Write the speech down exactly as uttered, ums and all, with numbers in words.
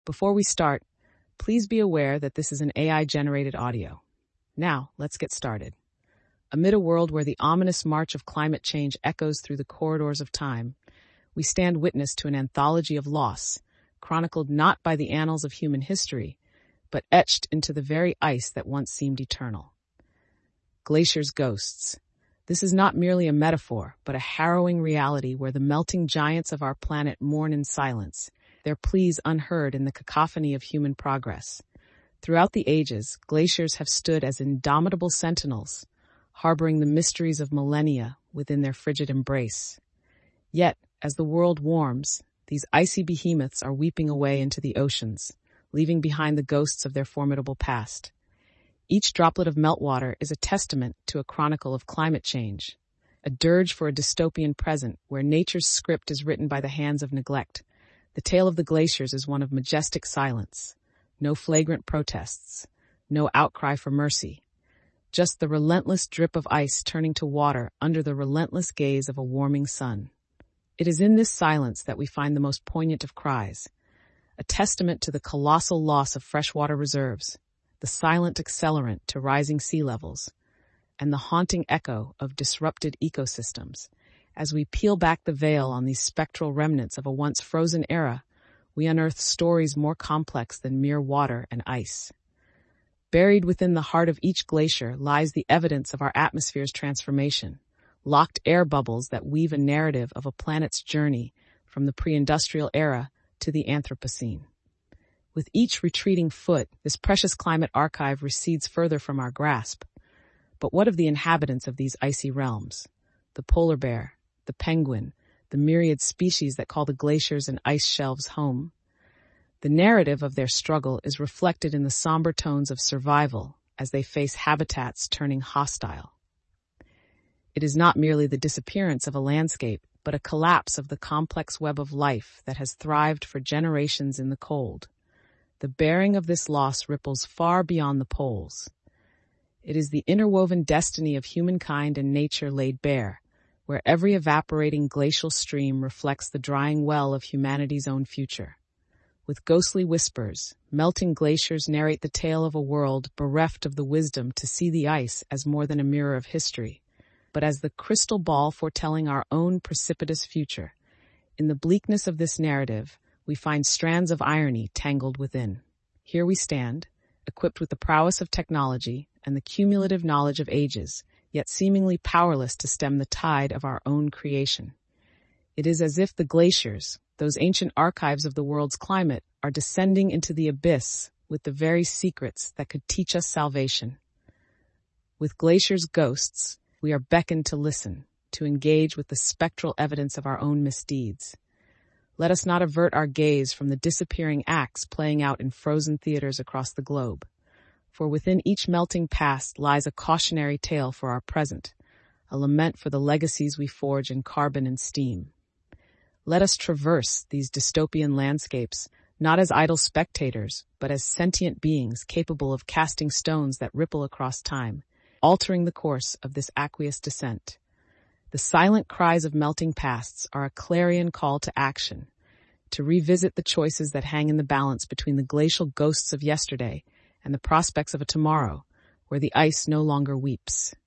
Before we start, please be aware that this is an A I-generated audio. Now, let's get started. Amid a world where the ominous march of climate change echoes through the corridors of time, we stand witness to an anthology of loss, chronicled not by the annals of human history, but etched into the very ice that once seemed eternal. Glaciers' ghosts. This is not merely a metaphor, but a harrowing reality where the melting giants of our planet mourn in silence, their pleas unheard in the cacophony of human progress. Throughout the ages, glaciers have stood as indomitable sentinels, harboring the mysteries of millennia within their frigid embrace. Yet, as the world warms, these icy behemoths are weeping away into the oceans, leaving behind the ghosts of their formidable past. Each droplet of meltwater is a testament to a chronicle of climate change, a dirge for a dystopian present where nature's script is written by the hands of neglect. The tale of the glaciers is one of majestic silence. No flagrant protests, no outcry for mercy, just the relentless drip of ice turning to water under the relentless gaze of a warming sun. It is in this silence that we find the most poignant of cries, a testament to the colossal loss of freshwater reserves, the silent accelerant to rising sea levels, and the haunting echo of disrupted ecosystems. As we peel back the veil on these spectral remnants of a once frozen era, we unearth stories more complex than mere water and ice. Buried within the heart of each glacier lies the evidence of our atmosphere's transformation, locked air bubbles that weave a narrative of a planet's journey from the pre-industrial era to the Anthropocene. With each retreating foot, this precious climate archive recedes further from our grasp. But what of the inhabitants of these icy realms? The polar bear, the penguin, the myriad species that call the glaciers and ice shelves home. The narrative of their struggle is reflected in the somber tones of survival as they face habitats turning hostile. It is not merely the disappearance of a landscape, but a collapse of the complex web of life that has thrived for generations in the cold. The bearing of this loss ripples far beyond the poles. It is the interwoven destiny of humankind and nature laid bare, where every evaporating glacial stream reflects the drying well of humanity's own future. With ghostly whispers, melting glaciers narrate the tale of a world bereft of the wisdom to see the ice as more than a mirror of history, but as the crystal ball foretelling our own precipitous future. In the bleakness of this narrative, we find strands of irony tangled within. Here we stand, equipped with the prowess of technology and the cumulative knowledge of ages, yet seemingly powerless to stem the tide of our own creation. It is as if the glaciers, those ancient archives of the world's climate, are descending into the abyss with the very secrets that could teach us salvation. With glaciers' ghosts, we are beckoned to listen, to engage with the spectral evidence of our own misdeeds. Let us not avert our gaze from the disappearing acts playing out in frozen theaters across the globe. For within each melting past lies a cautionary tale for our present, a lament for the legacies we forge in carbon and steam. Let us traverse these dystopian landscapes, not as idle spectators, but as sentient beings capable of casting stones that ripple across time, altering the course of this aqueous descent. The silent cries of melting pasts are a clarion call to action, to revisit the choices that hang in the balance between the glacial ghosts of yesterday and the prospects of a tomorrow where the ice no longer weeps.